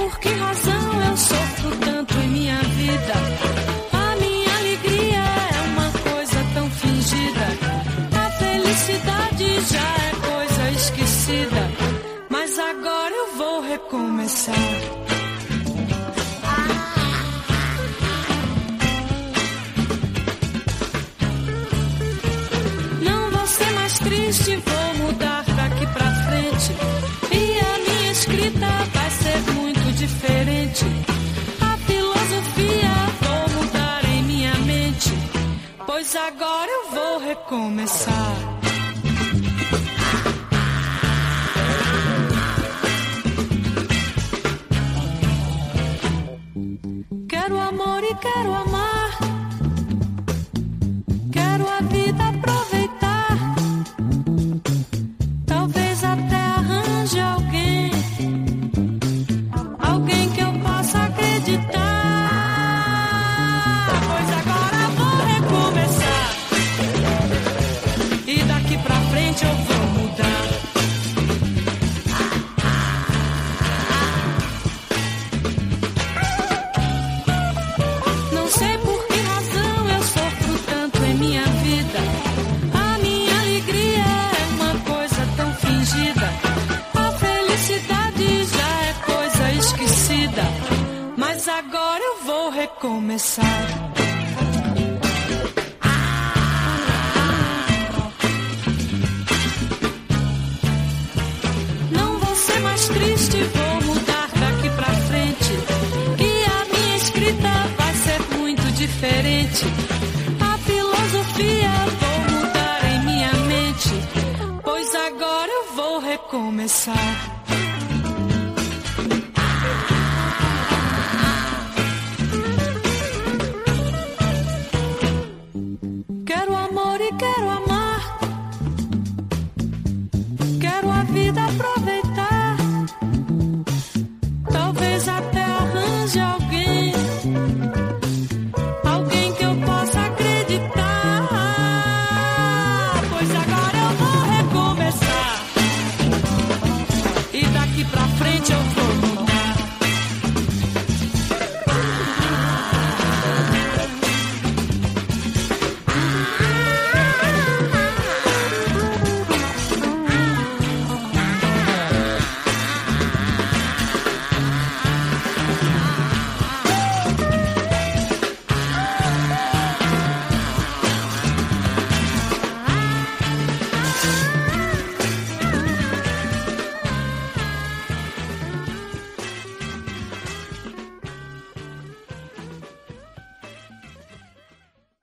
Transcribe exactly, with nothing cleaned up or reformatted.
por que razão eu sofro tanto em minha vida. A minha alegria é uma coisa tão fingida. A felicidade já é coisa esquecida. Mas agora eu vou recomeçar. Não vou ser mais triste, vou mudar daqui pra frente. E a minha escrita vai ser muito diferente. A filosofia vou mudar em minha mente, pois agora eu vou recomeçar. Quero amor e quero amar. Quero a vida aproveitar. Talvez até arranje alguém, alguém que eu possa acreditar. Pois agora vou recomeçar. E daqui pra frente eu vou mudar. Não sei por que razão eu sofro tanto em minha vida. A minha alegria é uma coisa tão fingida. A felicidade já é coisa esquecida. Mas agora eu vou recomeçar. Não vou ser mais triste, vou mudar daqui pra frente. E a minha escrita vai ser muito diferente. A filosofia vou mudar em minha mente, pois agora eu vou recomeçar. Quero amor e quero amar. Quero a vida aproveitar. Talvez até arranje alguém, alguém que eu possa acreditar. Pois agora eu vou recomeçar. E daqui pra frente eu vou